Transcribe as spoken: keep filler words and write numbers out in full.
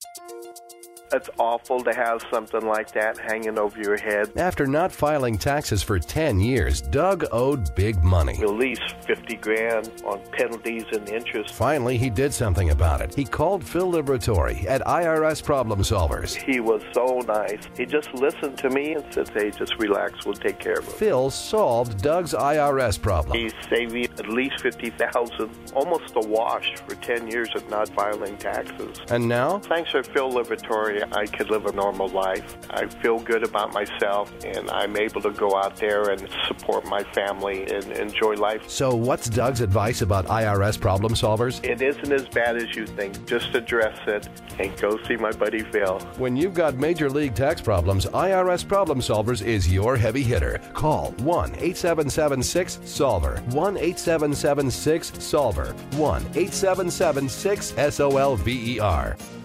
It's awful to have something like that hanging over your head. After not filing taxes for ten years, Doug owed big money. At least fifty grand on penalties and interest. Finally, he did something about it. He called Phil Liberatore at I R S Problem Solvers. He was so nice. He just listened to me and said, hey, just relax, we'll take care of it. Phil solved Doug's I R S problem. He saved me at least fifty thousand dollars, almost a wash for ten years of not filing taxes. And now? Thanks to Phil Liberatore, I could live a normal life. I feel good about myself, and I'm able to go out there and support my family and enjoy life. So what's Doug's advice about I R S Problem Solvers? It isn't as bad as you think. Just address it and go see my buddy Phil. When you've got major league tax problems, I R S Problem Solvers is your heavy hitter. Call one eight seven seven six solver, one eight seven seven six solver, one eight seven seven six S O L V E R.